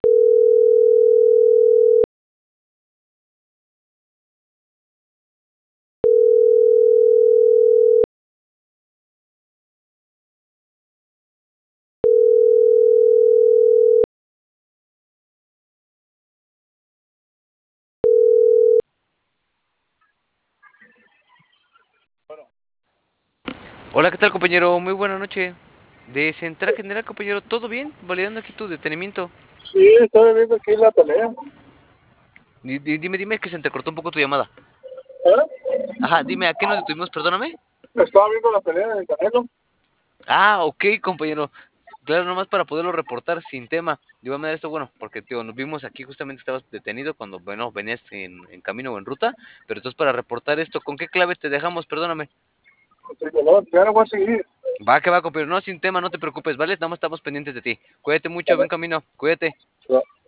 Hola, ¿qué tal, compañero? Muy buena noche. De Central General, compañero, ¿todo bien? Validando aquí tu detenimiento. Sí, estoy viendo aquí la pelea. Dime que se entrecortó un poco tu llamada. ¿Eh? Ajá, dime, ¿a qué nos detuvimos? Perdóname. Estaba viendo la pelea de Canelo. Ah, ok, compañero. Claro, nomás para poderlo reportar sin tema. De igual manera, esto, bueno, porque, tío, nos vimos aquí, justamente estabas detenido cuando, bueno, venías en camino o en ruta. Pero entonces, para reportar esto, ¿con qué clave te dejamos? Perdóname. Tricolor, ya no voy a seguir. Va, compañero. No, sin tema, no te preocupes, ¿vale? Nada más estamos pendientes de ti. Cuídate mucho, buen camino. Cuídate. ¿Vale?